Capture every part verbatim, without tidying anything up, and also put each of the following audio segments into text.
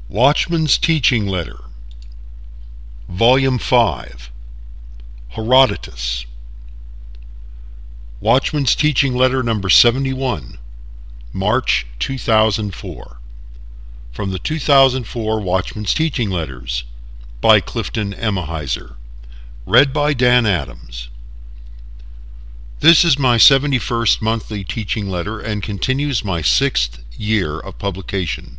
Watchman's Teaching Letter, Volume five, Herodotus. Watchman's Teaching Letter number seventy-one, March two thousand four. From the two thousand four Watchman's Teaching Letters, by Clifton Emahiser. Read by Dan Adams. This is my seventy-first monthly teaching letter and continues my sixth year of publication.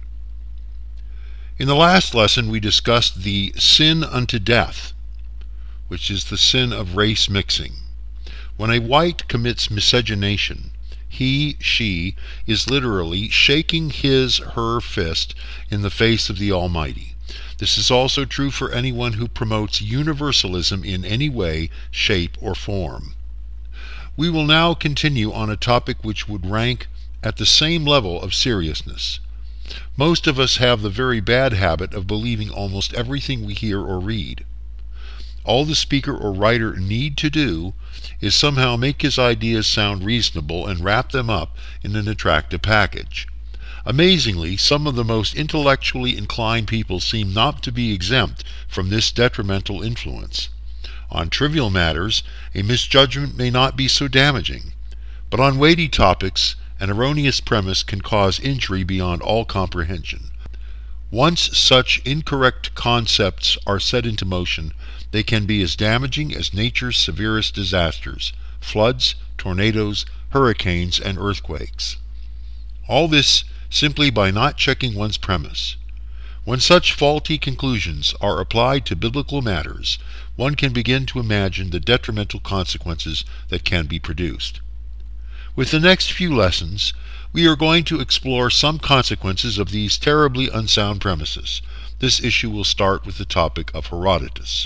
In the last lesson we discussed the sin unto death, which is the sin of race mixing. When a white commits miscegenation, he, she, is literally shaking his, her fist in the face of the Almighty. This is also true for anyone who promotes universalism in any way, shape, or form. We will now continue on a topic which would rank at the same level of seriousness. Most of us have the very bad habit of believing almost everything we hear or read. All the speaker or writer need to do is somehow make his ideas sound reasonable and wrap them up in an attractive package. Amazingly, some of the most intellectually inclined people seem not to be exempt from this detrimental influence. On trivial matters, a misjudgment may not be so damaging, but on weighty topics, an erroneous premise can cause injury beyond all comprehension. Once such incorrect concepts are set into motion, they can be as damaging as nature's severest disasters, floods, tornadoes, hurricanes, and earthquakes. All this simply by not checking one's premise. When such faulty conclusions are applied to biblical matters, one can begin to imagine the detrimental consequences that can be produced. With the next few lessons, we are going to explore some consequences of these terribly unsound premises. This issue will start with the topic of Herodotus.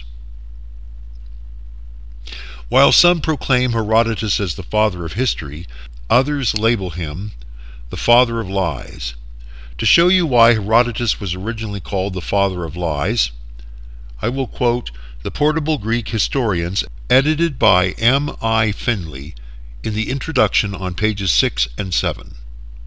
While some proclaim Herodotus as the father of history, others label him the father of lies. To show you why Herodotus was originally called the father of lies, I will quote the Portable Greek Historians, edited by M I Finley, in the introduction on pages six and seven.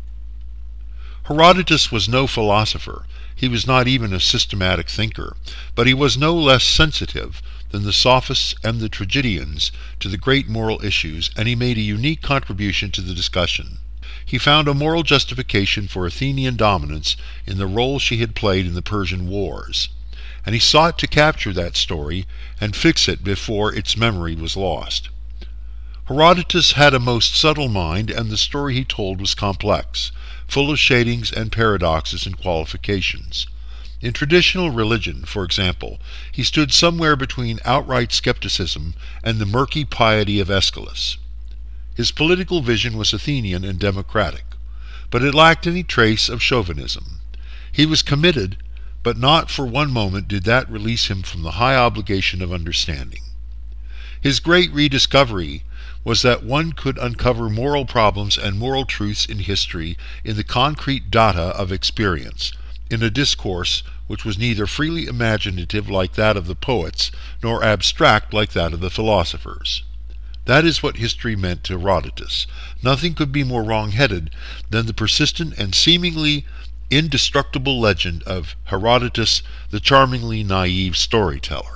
Herodotus was no philosopher. He was not even a systematic thinker, but he was no less sensitive than the sophists and the tragedians to the great moral issues, and he made a unique contribution to the discussion. He found a moral justification for Athenian dominance in the role she had played in the Persian Wars, and he sought to capture that story and fix it before its memory was lost. Herodotus had a most subtle mind, and the story he told was complex, full of shadings and paradoxes and qualifications. In traditional religion, for example, he stood somewhere between outright skepticism and the murky piety of Aeschylus. His political vision was Athenian and democratic, but it lacked any trace of chauvinism. He was committed, but not for one moment did that release him from the high obligation of understanding. His great rediscovery was that one could uncover moral problems and moral truths in history in the concrete data of experience, in a discourse which was neither freely imaginative like that of the poets, nor abstract like that of the philosophers. That is what history meant to Herodotus. Nothing could be more wrong-headed than the persistent and seemingly indestructible legend of Herodotus, the charmingly naive storyteller.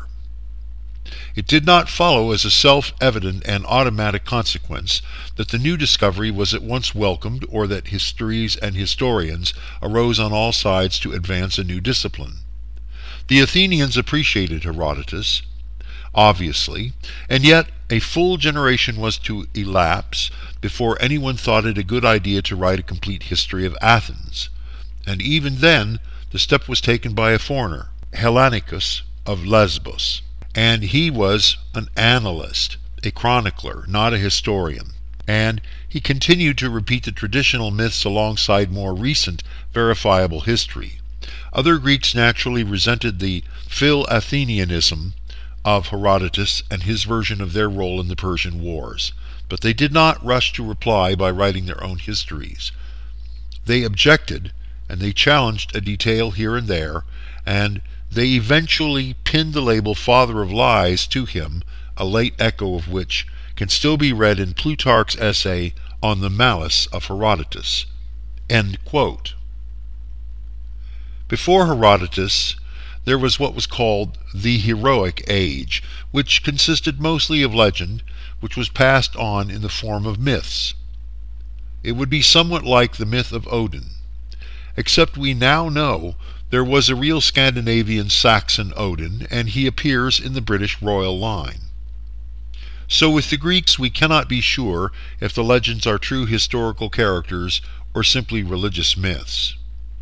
It did not follow as a self-evident and automatic consequence that the new discovery was at once welcomed, or that histories and historians arose on all sides to advance a new discipline. The Athenians appreciated Herodotus, obviously, and yet a full generation was to elapse before anyone thought it a good idea to write a complete history of Athens, and even then the step was taken by a foreigner, Hellanicus of Lesbos. And he was an annalist, a chronicler, not a historian, and he continued to repeat the traditional myths alongside more recent, verifiable history. Other Greeks naturally resented the Phil-Athenianism of Herodotus and his version of their role in the Persian Wars, but they did not rush to reply by writing their own histories. They objected, and they challenged a detail here and there, and they eventually pinned the label Father of Lies to him, a late echo of which can still be read in Plutarch's essay on the malice of Herodotus. End quote. Before Herodotus, there was what was called the heroic age, which consisted mostly of legend, which was passed on in the form of myths. It would be somewhat like the myth of Odin, except we now know there was a real Scandinavian Saxon Odin, and he appears in the British royal line. So with the Greeks we cannot be sure if the legends are true historical characters or simply religious myths.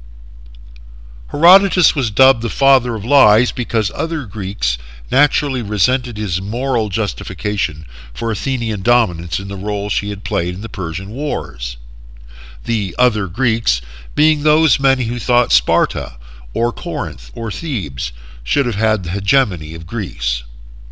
Herodotus was dubbed the father of lies because other Greeks naturally resented his moral justification for Athenian dominance in the role she had played in the Persian Wars. The other Greeks being those many who thought Sparta, or Corinth, or Thebes should have had the hegemony of Greece.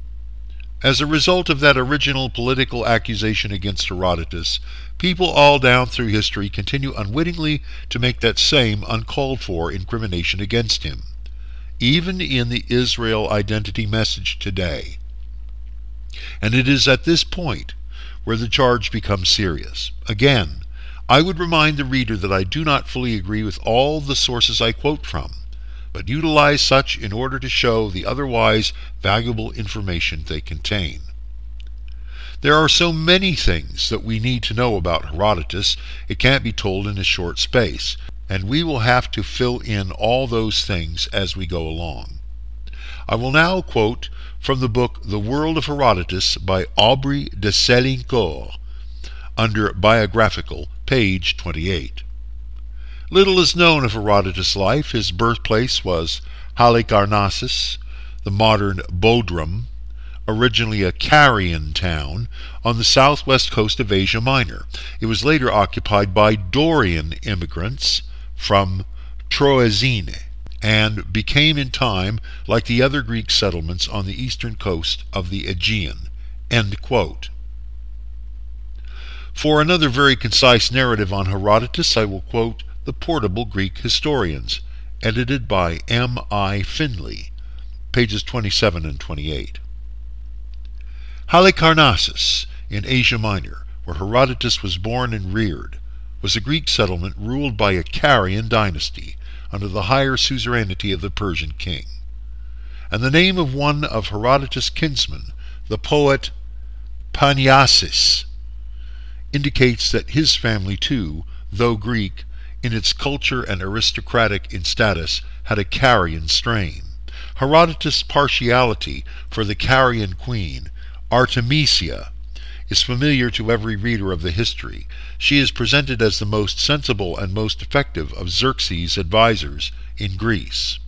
As a result of that original political accusation against Herodotus, people all down through history continue unwittingly to make that same uncalled-for incrimination against him, even in the Israel identity message today. And it is at this point where the charge becomes serious. Again, I would remind the reader that I do not fully agree with all the sources I quote from, but utilize such in order to show the otherwise valuable information they contain. There are so many things that we need to know about Herodotus, it can't be told in a short space, and we will have to fill in all those things as we go along. I will now quote from the book The World of Herodotus by Aubry de Selincourt, under Biographical, page twenty-eight. Little is known of Herodotus' life. His birthplace was Halicarnassus, the modern Bodrum, originally a Carian town on the southwest coast of Asia Minor. It was later occupied by Dorian immigrants from Troezene, and became in time like the other Greek settlements on the eastern coast of the Aegean. End quote. For another very concise narrative on Herodotus, I will quote The Portable Greek Historians, edited by M I Finley, pages twenty-seven and twenty-eight. Halicarnassus, in Asia Minor, where Herodotus was born and reared, was a Greek settlement ruled by a Carian dynasty under the higher suzerainty of the Persian king. And the name of one of Herodotus' kinsmen, the poet Panyasis, indicates that his family too, though Greek, in its culture and aristocratic in status, had a Carian strain. Herodotus' partiality for the Carian queen, Artemisia, is familiar to every reader of the history. She is presented as the most sensible and most effective of Xerxes' advisors in Greece.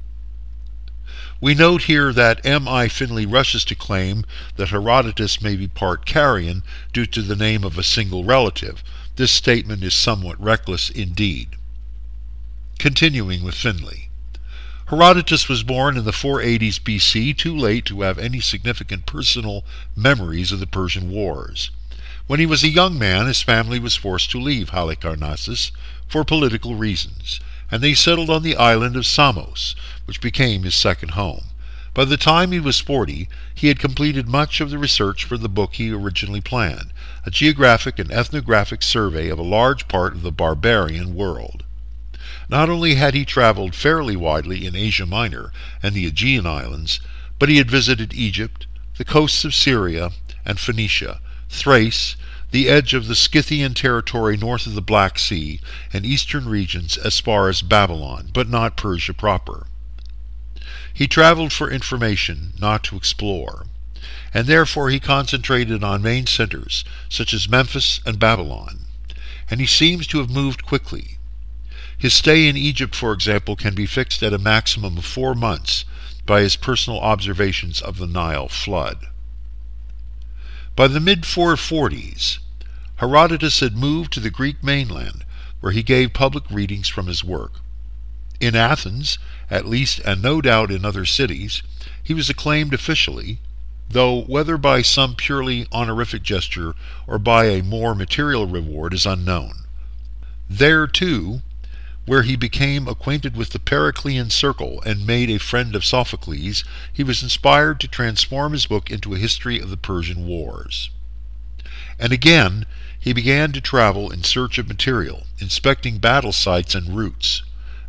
We note here that M I Finley rushes to claim that Herodotus may be part Carian due to the name of a single relative. This statement is somewhat reckless indeed. Continuing with Finley. Herodotus was born in the four eighties B C, too late to have any significant personal memories of the Persian Wars. When he was a young man, his family was forced to leave Halicarnassus for political reasons, and they settled on the island of Samos, which became his second home. By the time he was forty, he had completed much of the research for the book he originally planned, a geographic and ethnographic survey of a large part of the barbarian world. Not only had he traveled fairly widely in Asia Minor and the Aegean Islands, but he had visited Egypt, the coasts of Syria and Phoenicia, Thrace, the edge of the Scythian territory north of the Black Sea, and eastern regions as far as Babylon, but not Persia proper. He traveled for information, not to explore, and therefore he concentrated on main centers such as Memphis and Babylon, and he seems to have moved quickly. His stay in Egypt, for example, can be fixed at a maximum of four months by his personal observations of the Nile flood. By the mid four forties, Herodotus had moved to the Greek mainland, where he gave public readings from his work. In Athens, at least, and no doubt in other cities, he was acclaimed officially, though whether by some purely honorific gesture or by a more material reward is unknown. There, too, where he became acquainted with the Periclean circle and made a friend of Sophocles, he was inspired to transform his book into a history of the Persian Wars. And again, he began to travel in search of material, inspecting battle sites and routes.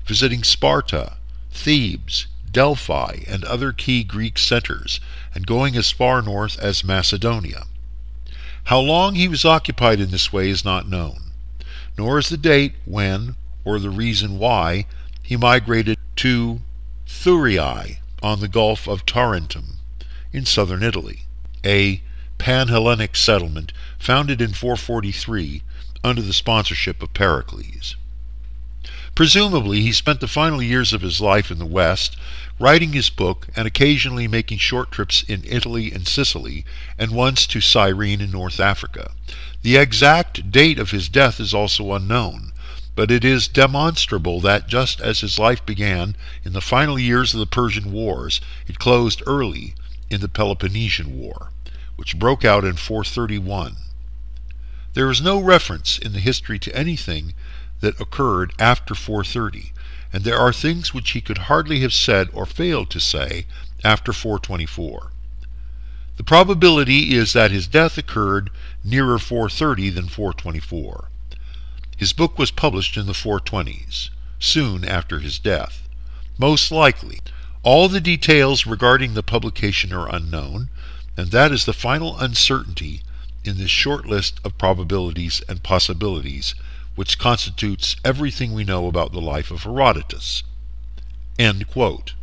visiting Sparta, Thebes, Delphi, and other key Greek centers, and going as far north as Macedonia. How long he was occupied in this way is not known, nor is the date when, or the reason why, he migrated to Thurii on the Gulf of Tarentum in southern Italy, a Pan-Hellenic settlement founded in four forty-three under the sponsorship of Pericles. Presumably, he spent the final years of his life in the West, writing his book and occasionally making short trips in Italy and Sicily, and once to Cyrene in North Africa. The exact date of his death is also unknown, but it is demonstrable that just as his life began in the final years of the Persian Wars, it closed early in the Peloponnesian War, which broke out in four thirty-one. There is no reference in the history to anything that occurred after four thirty, and there are things which he could hardly have said or failed to say after four twenty-four. The probability is that his death occurred nearer four thirty than four twenty-four. His book was published in the four twenties, soon after his death. Most likely, all the details regarding the publication are unknown, and that is the final uncertainty in this short list of probabilities and possibilities which constitutes everything we know about the life of Herodotus. End quote.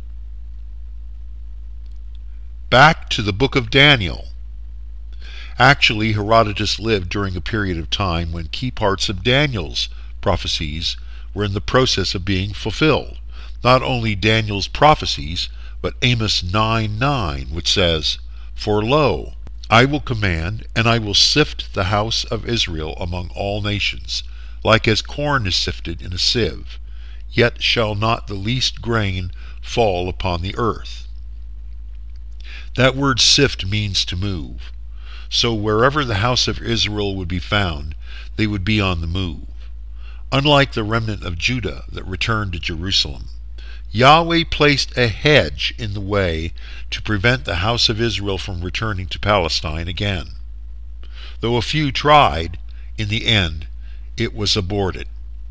Back to the book of Daniel. Actually, Herodotus lived during a period of time when key parts of Daniel's prophecies were in the process of being fulfilled. Not only Daniel's prophecies, but Amos nine nine, which says, "For lo, I will command, and I will sift the house of Israel among all nations, like as corn is sifted in a sieve, yet shall not the least grain fall upon the earth." That word sift means to move. So wherever the house of Israel would be found, they would be on the move. Unlike the remnant of Judah that returned to Jerusalem, Yahweh placed a hedge in the way to prevent the house of Israel from returning to Palestine again. Though a few tried, in the end it was aborted.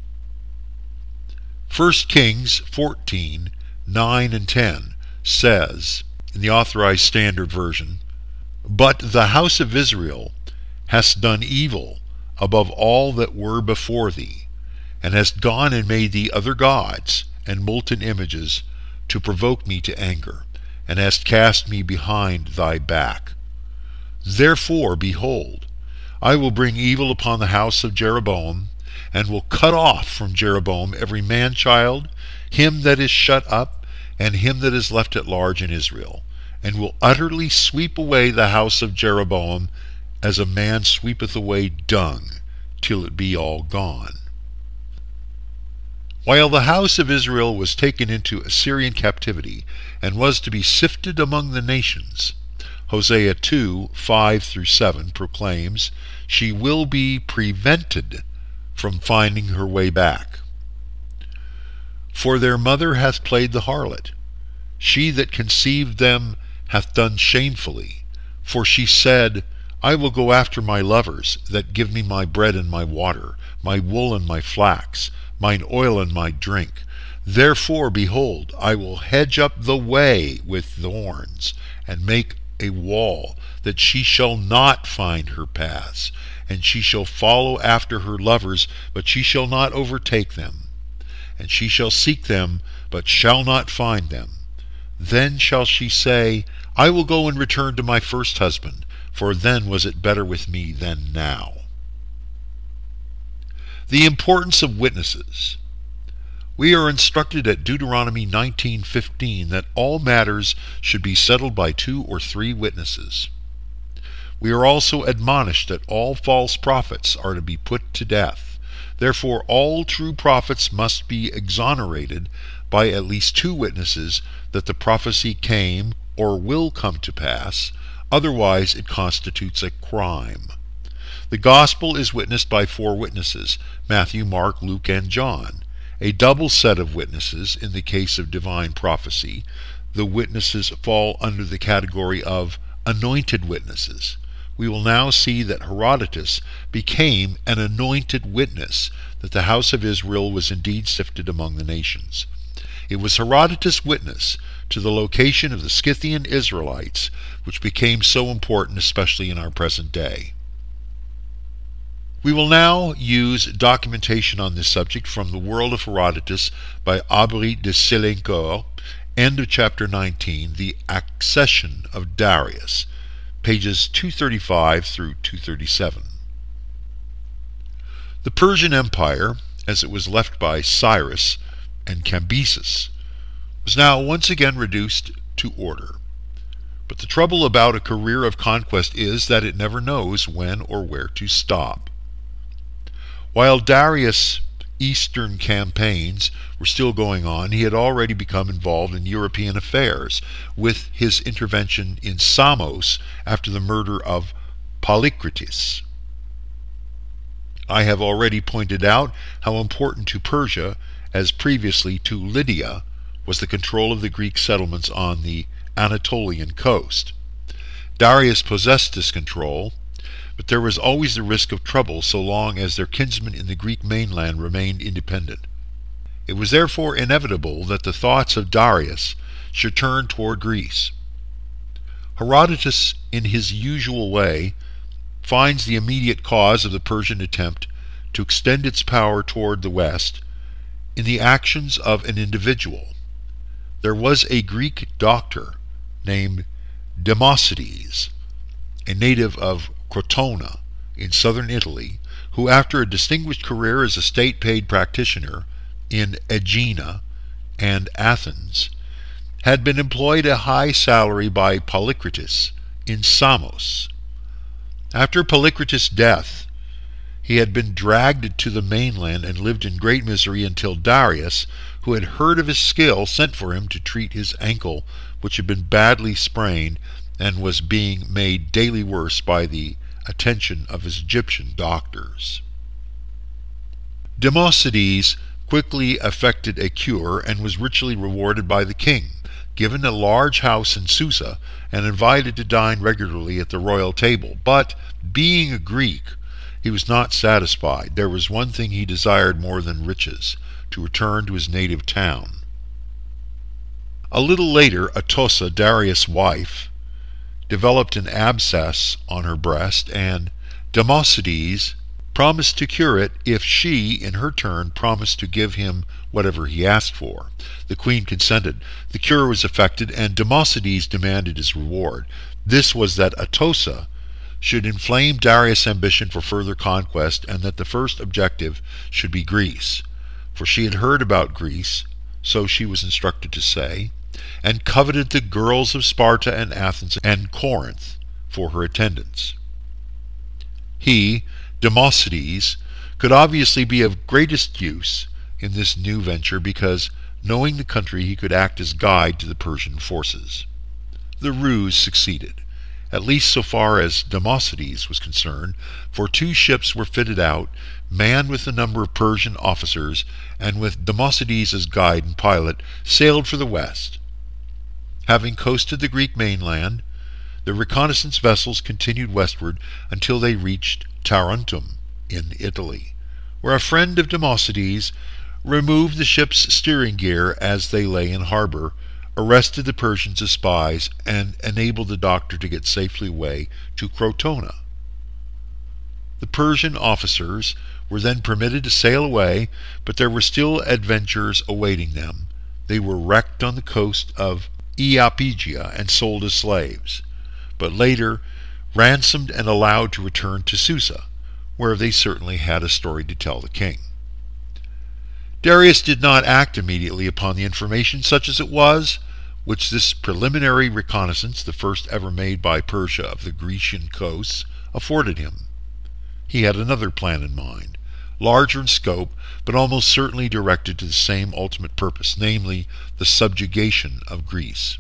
First Kings fourteen nine and ten says, in the Authorized Standard Version, "But the house of Israel hast done evil above all that were before thee, and hast gone and made thee other gods and molten images to provoke me to anger, and hast cast me behind thy back. Therefore, behold, I will bring evil upon the house of Jeroboam, and will cut off from Jeroboam every man-child, him that is shut up, and him that is left at large in Israel, and will utterly sweep away the house of Jeroboam, as a man sweepeth away dung, till it be all gone." While the house of Israel was taken into Assyrian captivity, and was to be sifted among the nations, Hosea two five through seven proclaims, she will be prevented from finding her way back. "For their mother hath played the harlot, she that conceived them hath done shamefully. For she said, I will go after my lovers, that give me my bread and my water, my wool and my flax, mine oil and my drink. Therefore, behold, I will hedge up the way with thorns, and make a wall, that she shall not find her paths. And she shall follow after her lovers, but she shall not overtake them. And she shall seek them, but shall not find them. Then shall she say, I will go and return to my first husband, for then was it better with me than now." The importance of witnesses. We are instructed at Deuteronomy nineteen fifteen that all matters should be settled by two or three witnesses. We are also admonished that all false prophets are to be put to death. Therefore, all true prophets must be exonerated by at least two witnesses that the prophecy came or will come to pass, otherwise it constitutes a crime. The gospel is witnessed by four witnesses, Matthew, Mark, Luke, and John. A double set of witnesses in the case of divine prophecy. The witnesses fall under the category of anointed witnesses. we will now see that Herodotus became an anointed witness that the house of Israel was indeed sifted among the nations. It was Herodotus' witness to the location of the Scythian Israelites which became so important, especially in our present day. We will now use documentation on this subject from The World of Herodotus by Aubry de Selincourt, end of chapter nineteen, The Accession of Darius, pages two thirty-five through two thirty-seven. The Persian Empire, as it was left by Cyrus and Cambyses, was now once again reduced to order. But the trouble about a career of conquest is that it never knows when or where to stop. While Darius' eastern campaigns were still going on, he had already become involved in European affairs with his intervention in Samos after the murder of Polycrates. I have already pointed out how important to Persia, as previously to Lydia, was the control of the Greek settlements on the Anatolian coast. Darius possessed this control, but there was always the risk of trouble so long as their kinsmen in the Greek mainland remained independent. It was therefore inevitable that the thoughts of Darius should turn toward Greece. Herodotus, in his usual way, finds the immediate cause of the Persian attempt to extend its power toward the west in the actions of an individual. There was a Greek doctor named Democedes, a native of Crotona in southern Italy, who after a distinguished career as a state-paid practitioner in Aegina and Athens, had been employed at a high salary by Polycrates in Samos. After Polycrates' death, he had been dragged to the mainland and lived in great misery until Darius, who had heard of his skill, sent for him to treat his ankle, which had been badly sprained and was being made daily worse by the attention of his Egyptian doctors. Democedes quickly effected a cure and was richly rewarded by the king, given a large house in Susa, and invited to dine regularly at the royal table. But, being a Greek, he was not satisfied. There was one thing he desired more than riches: to return to his native town. A little later, Atossa, Darius' wife, developed an abscess on her breast, and Democedes promised to cure it if she, in her turn, promised to give him whatever he asked for. The queen consented. The cure was effected, and Democedes demanded his reward. This was that Atossa should inflame Darius' ambition for further conquest, and that the first objective should be Greece. For she had heard about Greece, so she was instructed to say, and coveted the girls of Sparta and Athens and Corinth for her attendants. He, Democedes, could obviously be of greatest use in this new venture because, knowing the country, he could act as guide to the Persian forces. The ruse succeeded, at least so far as Democedes was concerned, for two ships were fitted out, manned with a number of Persian officers, and with Democedes as guide and pilot, sailed for the west. Having coasted the Greek mainland, the reconnaissance vessels continued westward until they reached Tarentum in Italy, where a friend of Democedes removed the ship's steering gear as they lay in harbor, arrested the Persians as spies, and enabled the doctor to get safely away to Crotona. The Persian officers were then permitted to sail away, but there were still adventures awaiting them. They were wrecked on the coast of Iapygia and sold as slaves, but later ransomed and allowed to return to Susa, where they certainly had a story to tell the king. Darius did not act immediately upon the information, such as it was, which this preliminary reconnaissance, the first ever made by Persia of the Grecian coasts, afforded him. He had another plan in mind, larger in scope, but almost certainly directed to the same ultimate purpose, namely the subjugation of Greece.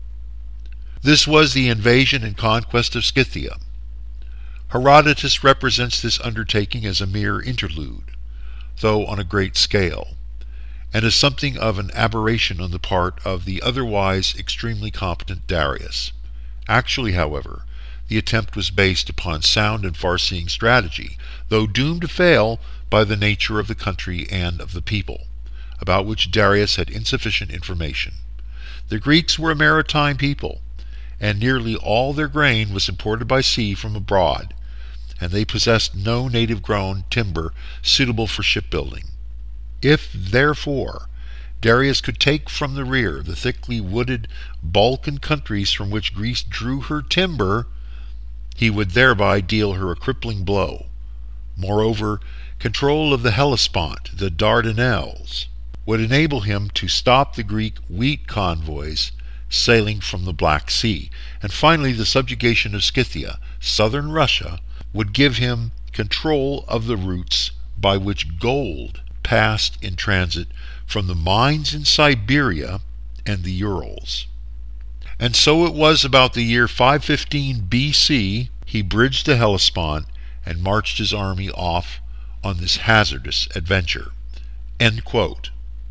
This was the invasion and conquest of Scythia. Herodotus represents this undertaking as a mere interlude, though on a great scale, and as something of an aberration on the part of the otherwise extremely competent Darius. Actually, however, the The attempt was based upon sound and far-seeing strategy, though doomed to fail by the nature of the country and of the people, about which Darius had insufficient information. The Greeks were a maritime people, and nearly all their grain was imported by sea from abroad, and they possessed no native-grown timber suitable for shipbuilding. If, therefore, Darius could take from the rear the thickly wooded Balkan countries from which Greece drew her timber, he would thereby deal her a crippling blow. Moreover, control of the Hellespont, the Dardanelles, would enable him to stop the Greek wheat convoys sailing from the Black Sea, and finally the subjugation of Scythia, southern Russia, would give him control of the routes by which gold passed in transit from the mines in Siberia and the Urals. And so it was about the year five fifteen B C he bridged the Hellespont and marched his army off on this hazardous adventure." End quote.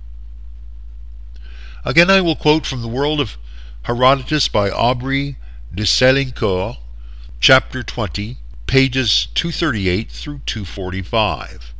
Again, I will quote from the World of Herodotus by Aubry de Selincourt, chapter twenty, pages two thirty-eight through two forty-five.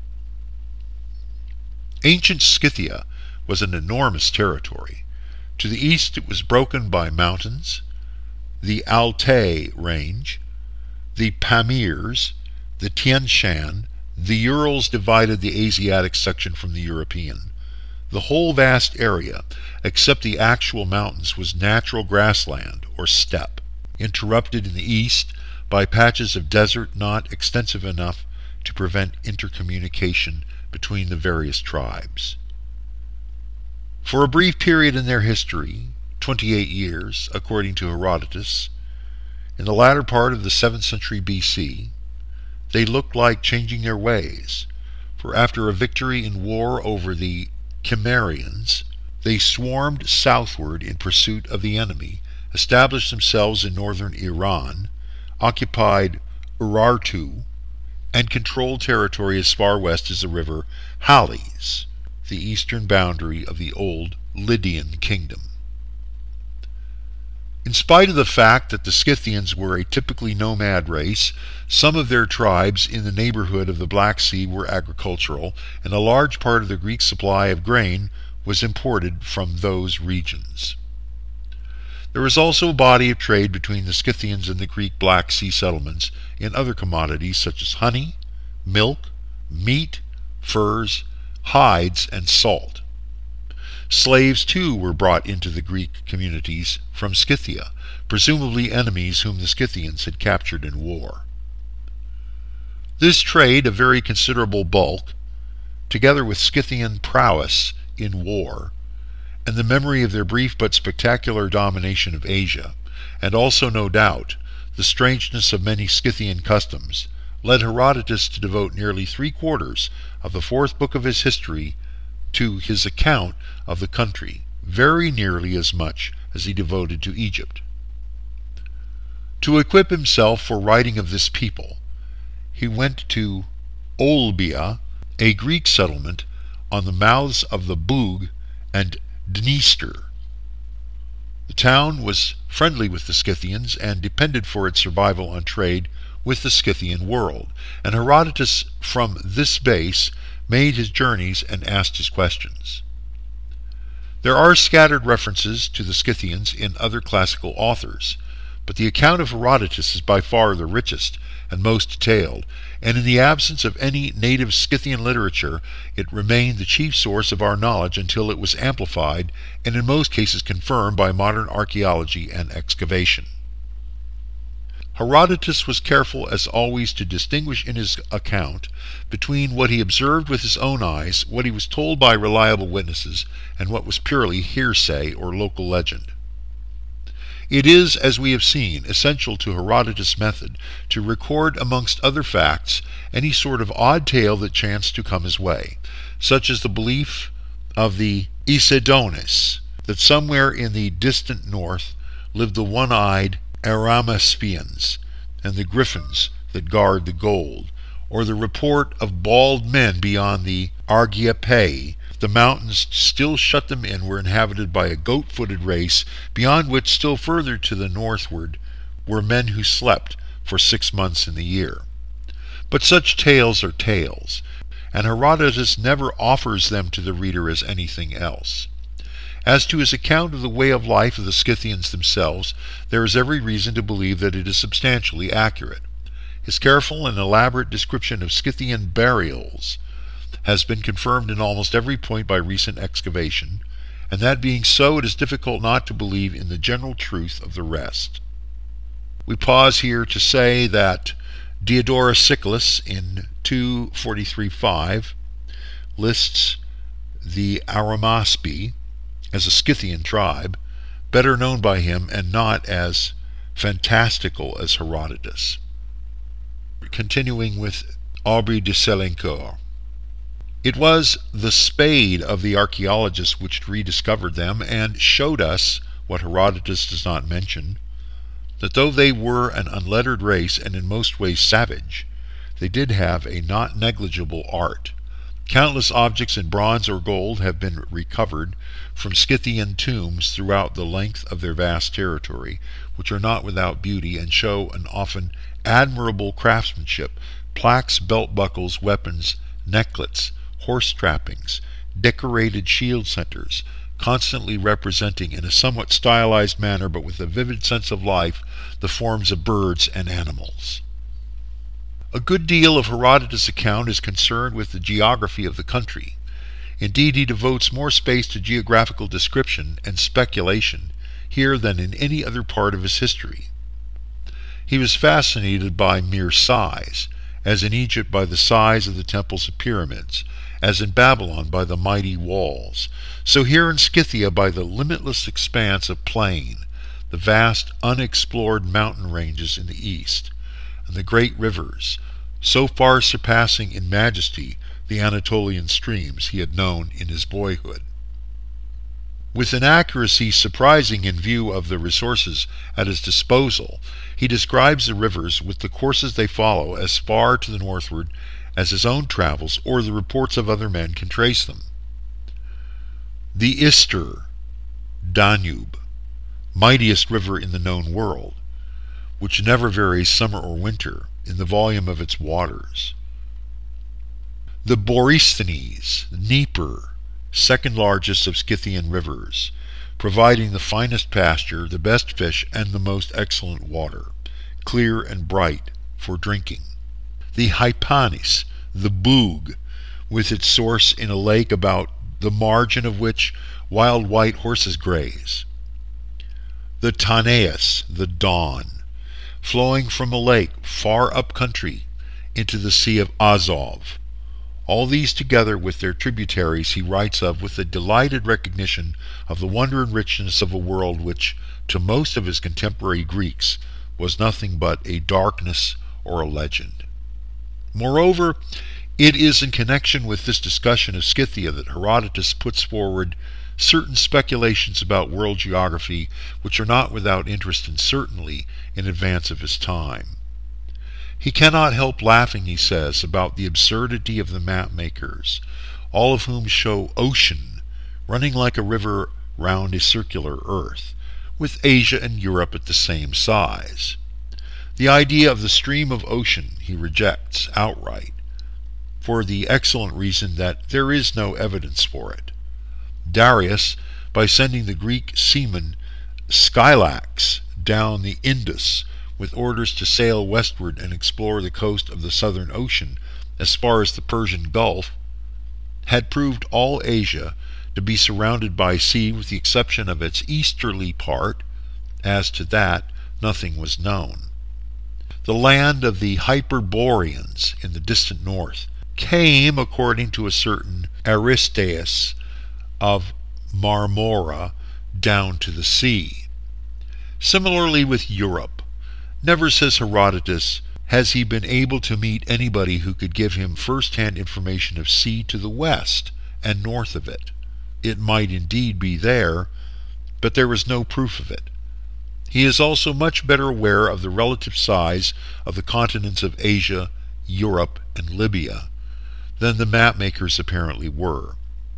Ancient Scythia was an enormous territory. To the east it was broken by mountains, the Altai range, the Pamirs, the Tian Shan. The Urals divided the Asiatic section from the European. The whole vast area, except the actual mountains, was natural grassland, or steppe, interrupted in the east by patches of desert not extensive enough to prevent intercommunication between the various tribes. For a brief period in their history, twenty-eight years, according to Herodotus, in the latter part of the seventh century B C, they looked like changing their ways, for after a victory in war over the Cimmerians, they swarmed southward in pursuit of the enemy, established themselves in northern Iran, occupied Urartu, and controlled territory as far west as the river Halys, the eastern boundary of the old Lydian kingdom. In spite of the fact that the Scythians were a typically nomad race, some of their tribes in the neighborhood of the Black Sea were agricultural, and a large part of the Greek supply of grain was imported from those regions. There was also a body of trade between the Scythians and the Greek Black Sea settlements in other commodities such as honey, milk, meat, furs, hides, and salt. Slaves, too, were brought into the Greek communities from Scythia, presumably enemies whom the Scythians had captured in war. This trade, of very considerable bulk, together with Scythian prowess in war, and the memory of their brief but spectacular domination of Asia, and also, no doubt, the strangeness of many Scythian customs, led Herodotus to devote nearly three-quarters of the fourth book of his history to his account of the country, very nearly as much as he devoted to Egypt. To equip himself for writing of this people, he went to Olbia, a Greek settlement on the mouths of the Bug and Dniester. The town was friendly with the Scythians and depended for its survival on trade with the Scythian world, and Herodotus from this base made his journeys and asked his questions. There are scattered references to the Scythians in other classical authors, but the account of Herodotus is by far the richest and most detailed, and in the absence of any native Scythian literature, it remained the chief source of our knowledge until it was amplified and in most cases confirmed by modern archaeology and excavation. Herodotus was careful as always to distinguish in his account between what he observed with his own eyes, what he was told by reliable witnesses, and what was purely hearsay or local legend. It is, as we have seen, essential to Herodotus' method to record amongst other facts any sort of odd tale that chanced to come his way, such as the belief of the Isedones that somewhere in the distant north lived the one-eyed Arimaspians and the griffins that guard the gold, or the report of bald men beyond the Argiopae. The mountains still shut them in were inhabited by a goat-footed race, beyond which, still further to the northward, were men who slept, for six months in the year. But such tales are tales, and Herodotus never offers them to the reader as anything else. As to his account of the way of life of the Scythians themselves, there is every reason to believe that it is substantially accurate. His careful and elaborate description of Scythian burials has been confirmed in almost every point by recent excavation, and that being so, it is difficult not to believe in the general truth of the rest. We pause here to say that Diodorus Siculus in two forty-three five lists the Arimaspi as a Scythian tribe, better known by him and not as fantastical as Herodotus. Continuing with Aubry de Selincourt. It was the spade of the archaeologists which rediscovered them and showed us, what Herodotus does not mention, that though they were an unlettered race and in most ways savage, they did have a not negligible art. Countless objects in bronze or gold have been recovered from Scythian tombs throughout the length of their vast territory, which are not without beauty and show an often admirable craftsmanship: plaques, belt buckles, weapons, necklets, horse trappings, decorated shield centers, constantly representing in a somewhat stylized manner but with a vivid sense of life the forms of birds and animals. A good deal of Herodotus' account is concerned with the geography of the country. Indeed, he devotes more space to geographical description and speculation here than in any other part of his history. He was fascinated by mere size, as in Egypt by the size of the temples and pyramids, as in Babylon by the mighty walls, so here in Scythia by the limitless expanse of plain, the vast unexplored mountain ranges in the east, and the great rivers, so far surpassing in majesty the Anatolian streams he had known in his boyhood. With an accuracy surprising in view of the resources at his disposal, he describes the rivers with the courses they follow as far to the northward as his own travels or the reports of other men can trace them. The Ister, Danube, mightiest river in the known world, which never varies summer or winter in the volume of its waters. The Borysthenes, Dnieper, second largest of Scythian rivers, providing the finest pasture, the best fish, and the most excellent water, clear and bright for drinking. The Hypanis, the Bug, with its source in a lake about the margin of which wild white horses graze. The Tanais, the Don, flowing from a lake far up country into the Sea of Azov. All these together with their tributaries he writes of with a delighted recognition of the wonder and richness of a world which, to most of his contemporary Greeks, was nothing but a darkness or a legend. Moreover, it is in connection with this discussion of Scythia that Herodotus puts forward certain speculations about world geography which are not without interest and certainly in advance of his time. He cannot help laughing, he says, about the absurdity of the map-makers, all of whom show ocean running like a river round a circular earth, with Asia and Europe at the same size. The idea of the stream of ocean he rejects outright, for the excellent reason that there is no evidence for it. Darius, by sending the Greek seaman Scylax down the Indus with orders to sail westward and explore the coast of the Southern Ocean as far as the Persian Gulf, had proved all Asia to be surrounded by sea with the exception of its easterly part. As to that, nothing was known. The land of the Hyperboreans in the distant north came, according to a certain Aristaeus of Marmora, down to the sea. Similarly with Europe. Never, says Herodotus, has he been able to meet anybody who could give him first-hand information of sea to the west and north of it. It might indeed be there, but there was no proof of it. He is also much better aware of the relative size of the continents of Asia, Europe, and Libya than the map-makers apparently were.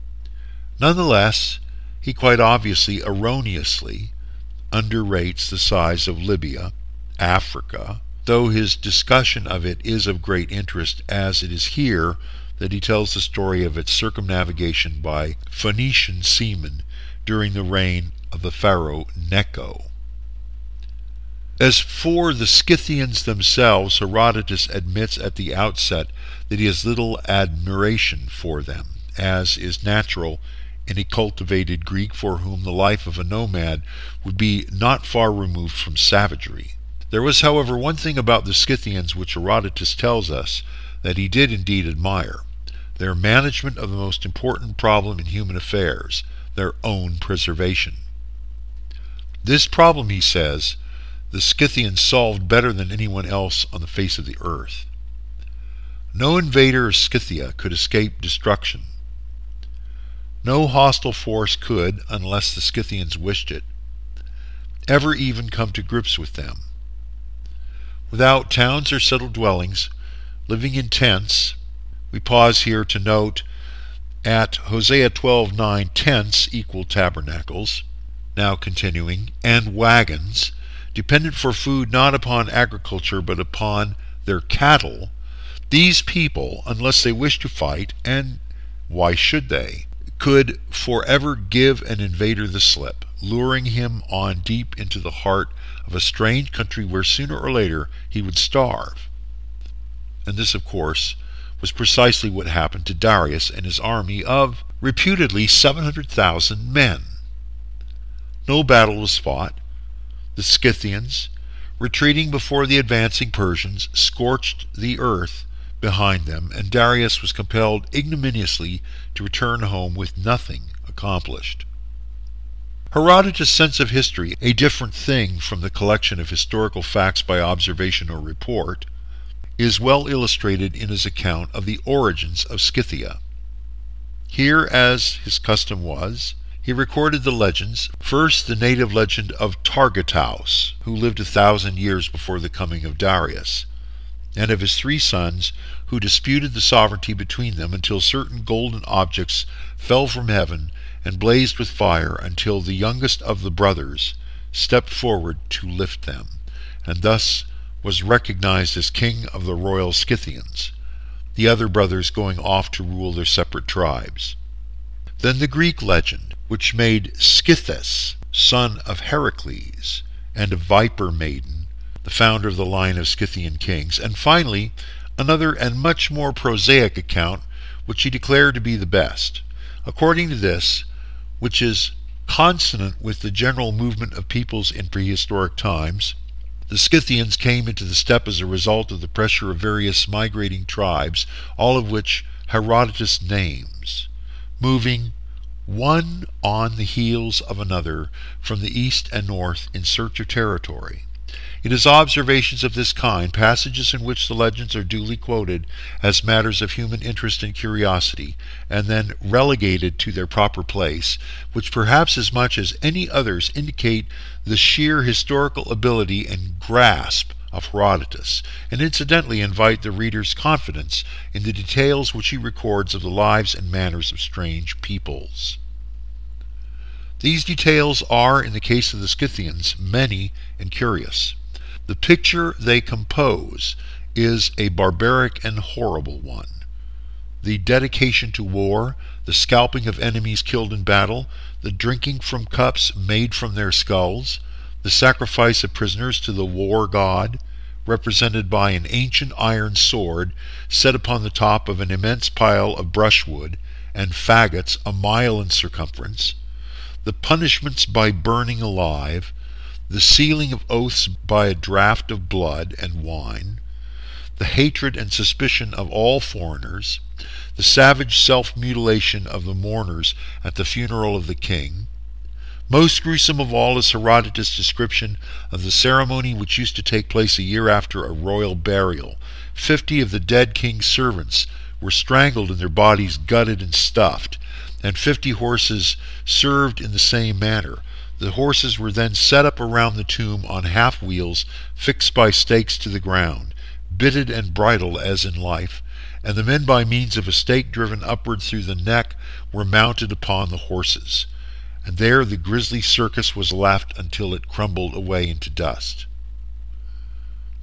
Nonetheless, he quite obviously, erroneously, underrates the size of Libya, Africa, though his discussion of it is of great interest, as it is here that he tells the story of its circumnavigation by Phoenician seamen during the reign of the pharaoh Necho. As for the Scythians themselves, Herodotus admits at the outset that he has little admiration for them, as is natural in a cultivated Greek for whom the life of a nomad would be not far removed from savagery. There was, however, one thing about the Scythians which Herodotus tells us that he did indeed admire: their management of the most important problem in human affairs, their own preservation. This problem, he says, the Scythians solved better than anyone else on the face of the earth. No invader of Scythia could escape destruction. No hostile force could, unless the Scythians wished it, ever even come to grips with them. Without towns or settled dwellings, living in tents, we pause here to note at Hosea twelve nine, tents equal tabernacles, now continuing, and wagons, dependent for food not upon agriculture but upon their cattle. These people, unless they wished to fight, and why should they, could forever give an invader the slip, luring him on deep into the heart of a strange country where sooner or later he would starve. And this, of course, was precisely what happened to Darius and his army of reputedly seven hundred thousand men. No battle was fought. The Scythians, retreating before the advancing Persians, scorched the earth behind them, and Darius was compelled ignominiously to return home with nothing accomplished. Herodotus' sense of history, a different thing from the collection of historical facts by observation or report, is well illustrated in his account of the origins of Scythia. Here, as his custom was, he recorded the legends, first the native legend of Targetaus, who lived a thousand years before the coming of Darius, and of his three sons, who disputed the sovereignty between them until certain golden objects fell from heaven and blazed with fire until the youngest of the brothers stepped forward to lift them, and thus was recognized as king of the royal Scythians, the other brothers going off to rule their separate tribes. Then the Greek legend, which made Scythus, son of Heracles, and a viper maiden, the founder of the line of Scythian kings, and finally another and much more prosaic account, which he declared to be the best. According to this, which is consonant with the general movement of peoples in prehistoric times, the Scythians came into the steppe as a result of the pressure of various migrating tribes, all of which Herodotus names, moving one on the heels of another from the east and north in search of territory. It is observations of this kind, passages in which the legends are duly quoted as matters of human interest and curiosity, and then relegated to their proper place, which perhaps as much as any others indicate the sheer historical ability and grasp of Herodotus, and incidentally invite the reader's confidence in the details which he records of the lives and manners of strange peoples. These details are, in the case of the Scythians, many and curious. The picture they compose is a barbaric and horrible one. The dedication to war, the scalping of enemies killed in battle, the drinking from cups made from their skulls, the sacrifice of prisoners to the war god, represented by an ancient iron sword set upon the top of an immense pile of brushwood and faggots a mile in circumference, the punishments by burning alive, the sealing of oaths by a draught of blood and wine, the hatred and suspicion of all foreigners, the savage self-mutilation of the mourners at the funeral of the king. Most gruesome of all is Herodotus' description of the ceremony which used to take place a year after a royal burial. Fifty of the dead king's servants were strangled and their bodies gutted and stuffed, and fifty horses served in the same manner. The horses were then set up around the tomb on half wheels fixed by stakes to the ground, bitted and bridled as in life, and the men by means of a stake driven upward through the neck were mounted upon the horses, and there the grisly circus was left until it crumbled away into dust.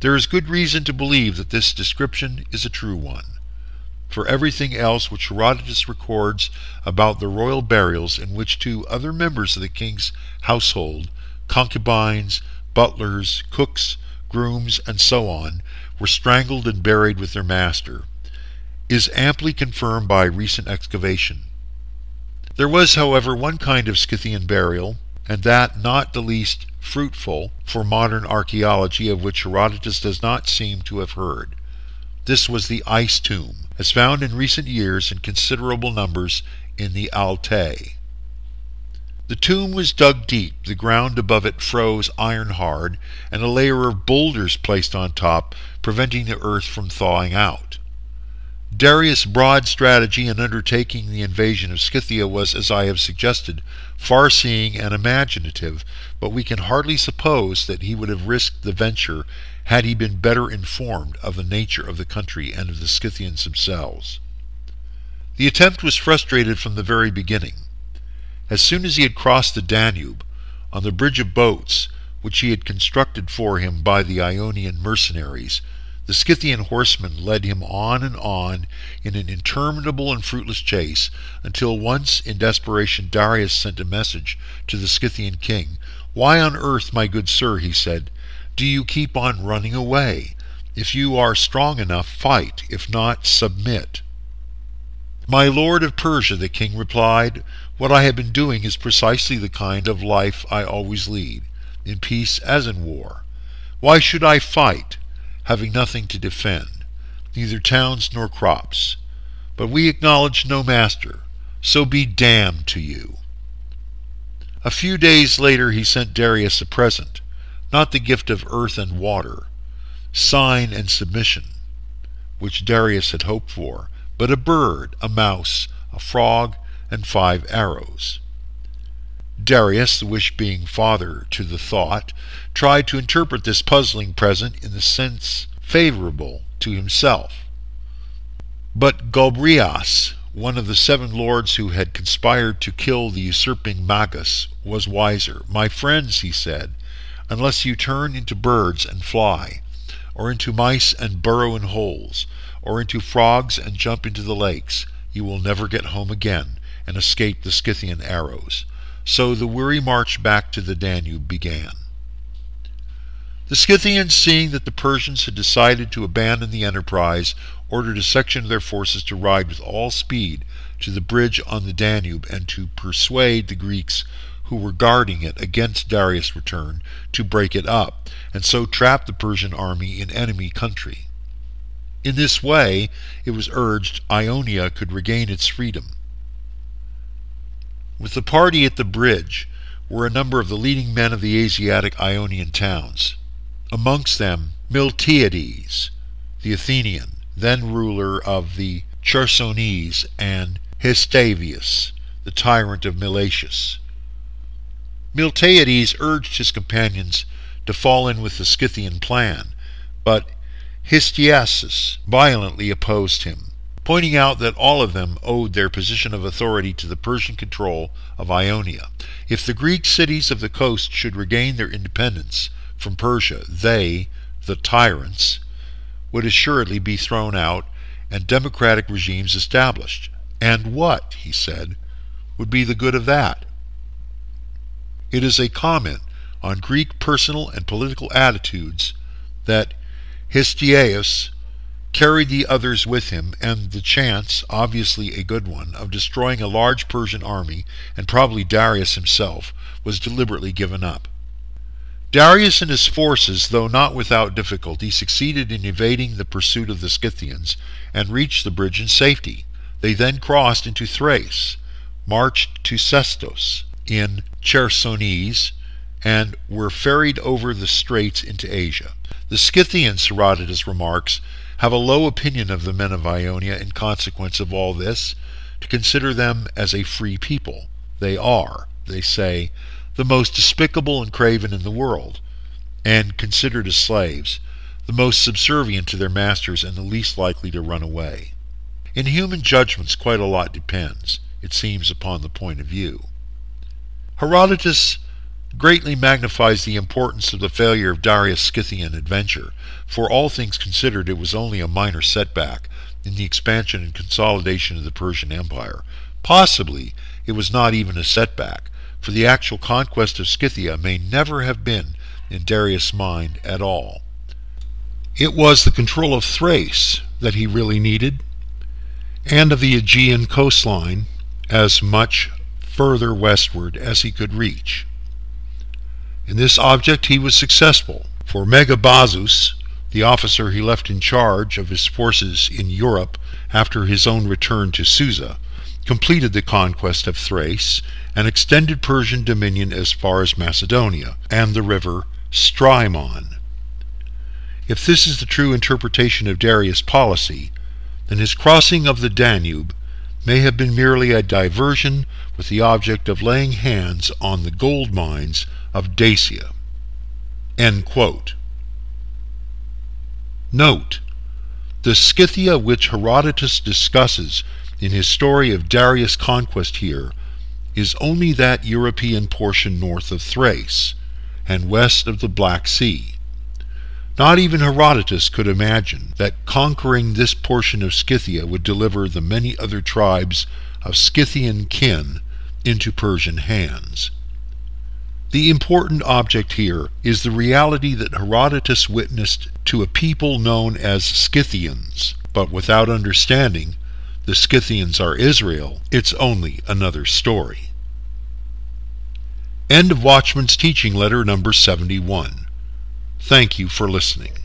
There is good reason to believe that this description is a true one, for everything else which Herodotus records about the royal burials in which two other members of the king's household, concubines, butlers, cooks, grooms, and so on, were strangled and buried with their master, is amply confirmed by recent excavation. There was, however, one kind of Scythian burial, and that not the least fruitful for modern archaeology, of which Herodotus does not seem to have heard. This was the ice tomb, as found in recent years in considerable numbers in the Altai. The tomb was dug deep, the ground above it froze iron hard, and a layer of boulders placed on top, preventing the earth from thawing out. Darius' broad strategy in undertaking the invasion of Scythia was, as I have suggested, far-seeing and imaginative, but we can hardly suppose that he would have risked the venture had he been better informed of the nature of the country and of the Scythians themselves. The attempt was frustrated from the very beginning. As soon as he had crossed the Danube, on the bridge of boats which he had constructed for him by the Ionian mercenaries, the Scythian horsemen led him on and on in an interminable and fruitless chase, until once in desperation Darius sent a message to the Scythian king. "Why on earth, my good sir," he said, "do you keep on running away? If you are strong enough, fight. If not, submit." "My lord of Persia," the king replied, "what I have been doing is precisely the kind of life I always lead, in peace as in war. Why should I fight, having nothing to defend, neither towns nor crops? But we acknowledge no master, so be damned to you." A few days later he sent Darius a present, not the gift of earth and water, sign and submission, which Darius had hoped for, but a bird, a mouse, a frog, and five arrows. Darius, the wish being father to the thought, tried to interpret this puzzling present in the sense favorable to himself. But Gobryas, one of the seven lords who had conspired to kill the usurping Magus, was wiser. "My friends," he said, "unless you turn into birds and fly, or into mice and burrow in holes, or into frogs and jump into the lakes, you will never get home again and escape the Scythian arrows." So the weary march back to the Danube began. The Scythians, seeing that the Persians had decided to abandon the enterprise, ordered a section of their forces to ride with all speed to the bridge on the Danube and to persuade the Greeks who were guarding it against Darius' return to break it up, and so trap the Persian army in enemy country. In this way, it was urged, Ionia could regain its freedom. With the party at the bridge were a number of the leading men of the Asiatic Ionian towns, amongst them Miltiades, the Athenian, then ruler of the Chersonese, and Histavius, the tyrant of Milatius. Miltiades urged his companions to fall in with the Scythian plan, but Histiaeus violently opposed him, pointing out that all of them owed their position of authority to the Persian control of Ionia. If the Greek cities of the coast should regain their independence from Persia, they, the tyrants, would assuredly be thrown out and democratic regimes established. And what, he said, would be the good of that? It is a comment on Greek personal and political attitudes that Histiaeus carried the others with him, and the chance, obviously a good one, of destroying a large Persian army, and probably Darius himself, was deliberately given up. Darius and his forces, though not without difficulty, succeeded in evading the pursuit of the Scythians, and reached the bridge in safety. They then crossed into Thrace, marched to Sestos in Chersonese, and were ferried over the straits into Asia. The Scythians, Herodotus remarks, have a low opinion of the men of Ionia in consequence of all this, to consider them as a free people. They are, they say, the most despicable and craven in the world, and considered as slaves, the most subservient to their masters and the least likely to run away. In human judgments quite a lot depends, it seems, upon the point of view. Herodotus greatly magnifies the importance of the failure of Darius' Scythian adventure. For all things considered, it was only a minor setback in the expansion and consolidation of the Persian Empire. Possibly, it was not even a setback, for the actual conquest of Scythia may never have been in Darius' mind at all. It was the control of Thrace that he really needed, and of the Aegean coastline as much further westward as he could reach. In this object he was successful, for Megabazus, the officer he left in charge of his forces in Europe after his own return to Susa, completed the conquest of Thrace and extended Persian dominion as far as Macedonia and the river Strymon. If this is the true interpretation of Darius' policy, then his crossing of the Danube may have been merely a diversion with the object of laying hands on the gold mines of Dacia." End quote. Note: the Scythia which Herodotus discusses in his story of Darius' conquest here is only that European portion north of Thrace and west of the Black Sea. Not even Herodotus could imagine that conquering this portion of Scythia would deliver the many other tribes of Scythian kin into Persian hands. The important object here is the reality that Herodotus witnessed to a people known as Scythians, but without understanding the Scythians are Israel, it's only another story. End of Watchman's Teaching Letter number seventy-one. Thank you for listening.